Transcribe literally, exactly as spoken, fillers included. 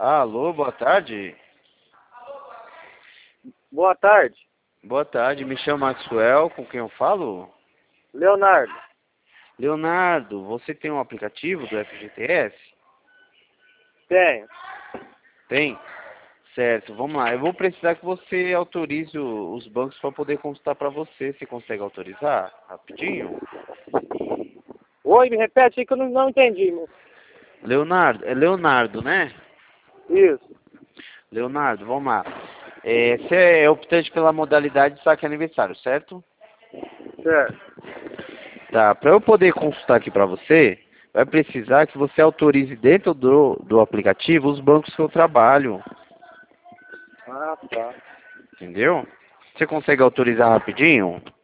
Alô, boa tarde. Boa tarde, Boa tarde, me chamo Maxwell, com quem eu falo? Leonardo. Leonardo, você tem um aplicativo do F G T S? Tenho. Tem? Certo, vamos lá. Eu vou precisar que você autorize o- os bancos para poder consultar para você. Você consegue autorizar? Rapidinho. Oi, me repete aí que eu não, não entendi. Meu. Leonardo, é Leonardo, né? Isso, Leonardo, vamos lá. É, você é optante pela modalidade de saque aniversário, certo? certo. Tá, para eu poder consultar aqui para você, vai precisar que você autorize dentro do, do aplicativo os bancos que eu trabalho, Ah, tá. entendeu? Você consegue autorizar rapidinho?